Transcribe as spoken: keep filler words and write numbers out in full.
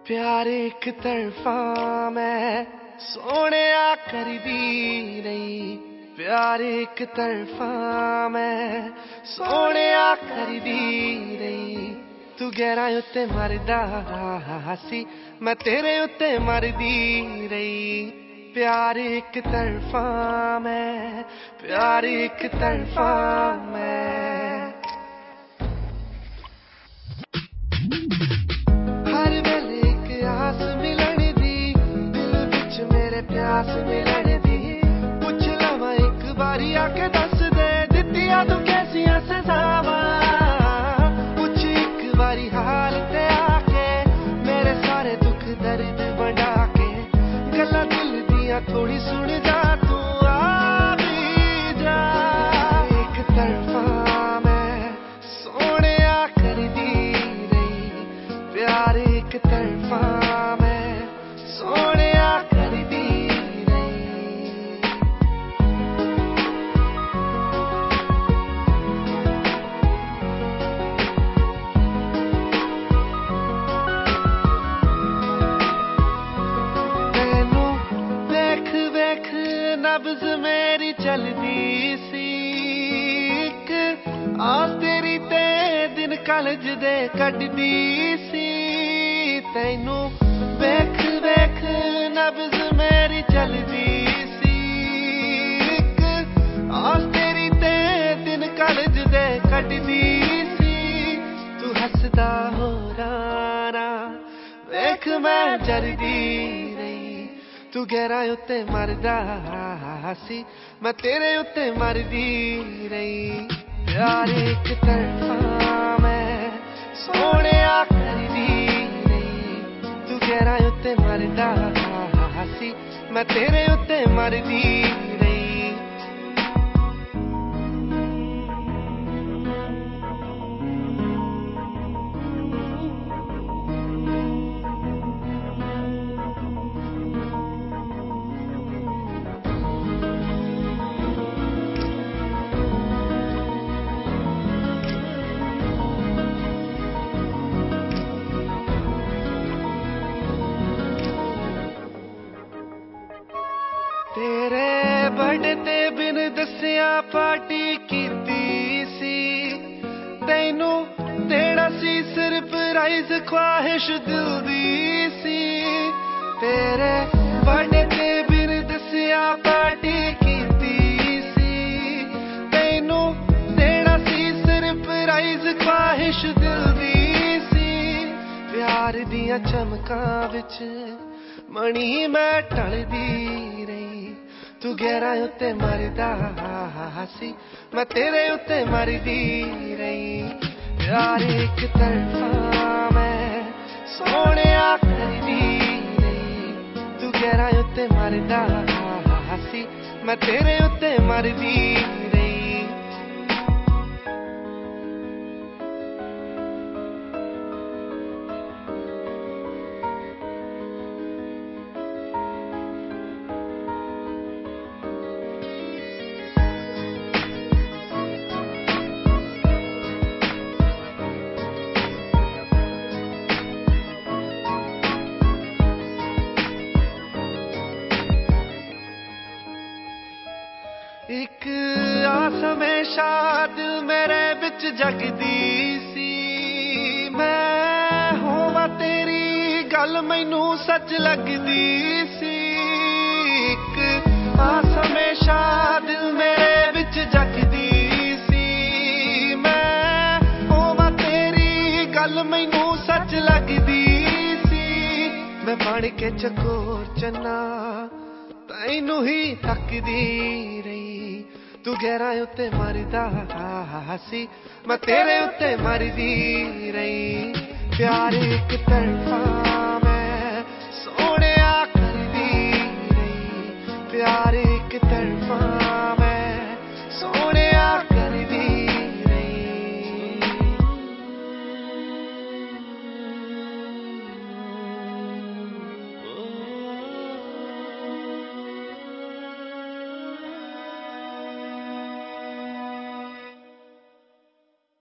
प्यार एक तरफा मैं सोहणिया करदी नहीं। प्यार एक तरफा मैं सोहणिया करदी नहीं। तू गहराई उत्ते मरदा सी, मैं तेरे उत्ते मरदी रही। प्यार एक तरफा मैं, प्यार एक तरफा मैं। हर वेले एक आस मिलन दी, दिल विच मेरे प्यास मिलन दी। पुछ लवा एक बारी आके दस दे, दित्तियां तू कैसियां सजावां। पुछ एक बारी हाल ते आके, मेरे सारे दुख दर्द वंडा के। गल्लां दिल दियां थोड़ी सुन जा, तू आ भी जा। एक तरफा मैं सोहणिया करदी रही। प्यार एक तरफा मैं सोहणिया करदी रही। तैनू वेख वेख नब्ज़ मेरी चलदी सी। इक आस तेरी ते दिन कलज दे कटदी सी। तैनू वेख वेख नब्ज़ मेरी चलदी सी। इक आस तेरी ते दिन कलज दे कटदी सी। तू हसदा हो राना वेख मैं जरदी रही। तू गहराई उत्ते मरदा सी, मैं तेरे उत्ते मरदी रही। प्यार एक तरफा मैं सोहणिया करदी रही। तू गहराई उत्ते मरदा सी, मैं तेरे उत्ते मरदी रही। तेरे बर्थडे ते बिन दसिया पार्टी कीती सी। तैनू देना सी सरप्राइज ख्वाहिश दिल दी सी। तेरे बर्थडे ते बिन दसिया पार्टी कीती सी। तैनू देना सी सरप्राइज ख्वाहिश दिल दी सी। प्यार दियां चमकां विच मणी मैं ढलदी रही। तू गहराई उत्ते मरदा सी, मैं तेरे उत्ते मरदी रही। प्यार एक तरफा मैं सोहणिया करदी रही। तू गहराई उत्ते मरदा सी, मैं तेरे उत्ते मरदी रही। एक आस हमेशा दिल मेरे विच जगदी सी। मैं होवां तेरी गल मैनू सच लगदी सी। एक आस हमेशा दिल मेरे विच जगदी सी। मैं होवां तेरी गल मैनू सच लगदी सी। मैं बन के चकोर चन्ना तैनू ही तकदी रही। तू गहराई उत्ते मरदा सी, मैं तेरे उत्ते मरदी रही। प्यार एक तरफा